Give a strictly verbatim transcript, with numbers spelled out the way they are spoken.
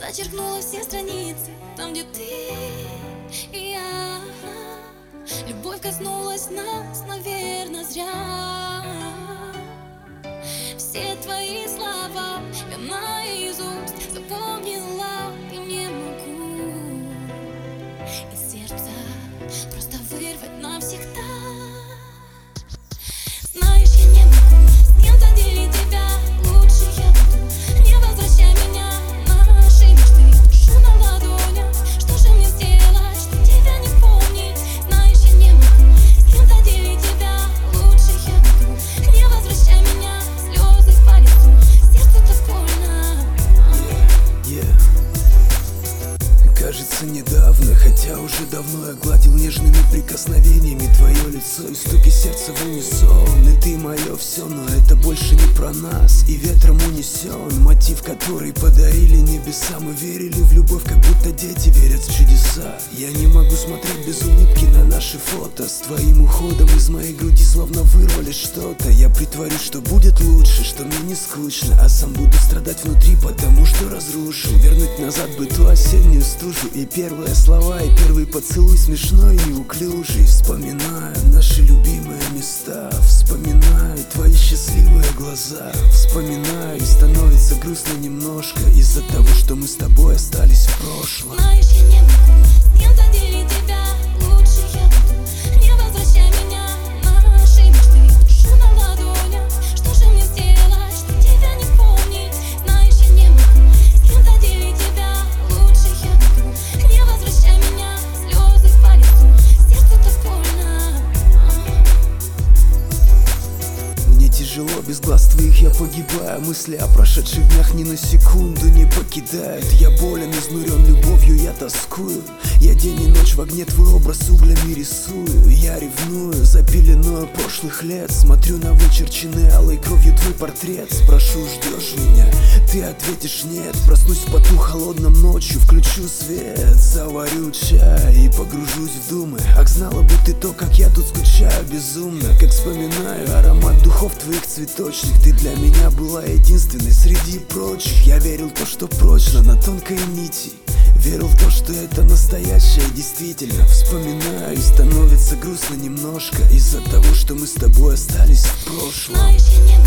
Зачеркнула все страницы, там, где ты и я. Любовь коснулась нас, наверное, зря. Все твои слова я наизусть запомнила и не могу из сердца просто вырвать навсегда. Знаешь, я не могу с кем-то делить тебя, лучше я буду. Не возвращай меня на наши мечты, душу на ладонях. Что же мне сделать, что тебя не помнить? Знаешь, я не могу с кем-то делить тебя, лучше я буду. Не возвращай меня, слезы по лицу, сердцу так больно. Yeah, yeah. Кажется, недавно, хотя уже давно я гладил нежными прикосновениями твое лицо и стуки сердца в унисон. И ты мое все, но это больше не про нас. И ветром унесен мотив, который подарили небеса. Мы верили в любовь, как будто дети верят в чудеса. Я не могу смотреть без улыбки на наши фото. С твоим уходом из моей груди словно вырвали что-то. Я притворюсь, что будет лучше, что мне не скучно, а сам буду страдать внутри, потому что разрушу. Вернуть назад бы ту осеннюю стужу. И первые слова, и первый поцелуй смешной и неуклюжий. Вспоминаю наши любимые места, вспоминаю твои счастливые глаза, вспоминаю, и становится грустно немножко из-за того, что мы с тобой остались в прошлом. Знаешь, я не могу с кем-то делить тебя, лучше я буду. Не возвращай меня на наши мечты, душу на ладонях. Что же мне сделать, что тебя не помнить? Знаешь, я не могу с кем-то делить тебя, лучше я буду. Не возвращай меня, слезы по лицу, сердцу так больно. Мне тяжело, без глаз твоих я погибаю. Мысли о прошедших днях ни на секунду не покидают. Я болен, изнурен любовью, я тоскую. Я день и ночь в огне твой образ углями рисую. Я ревную за пеленою прошлых лет. Смотрю на вычерченный алой кровью твой портрет. Спрошу, ждешь меня? Ты ответишь нет. Проснусь в поту холодном ночью, включу свет, заварю чай и погружусь в думы. Ах, знала бы ты то, как я тут скучаю безумно, как вспоминаю аромат духов твоих цветочных. Ты для меня была единственной среди прочих. Я верил в то, что прочно на тонкой нити, верил в то, что это настоящее действительно. Вспоминаю, и становится грустно немножко из-за того, что мы с тобой остались в прошлом. Знаешь, я не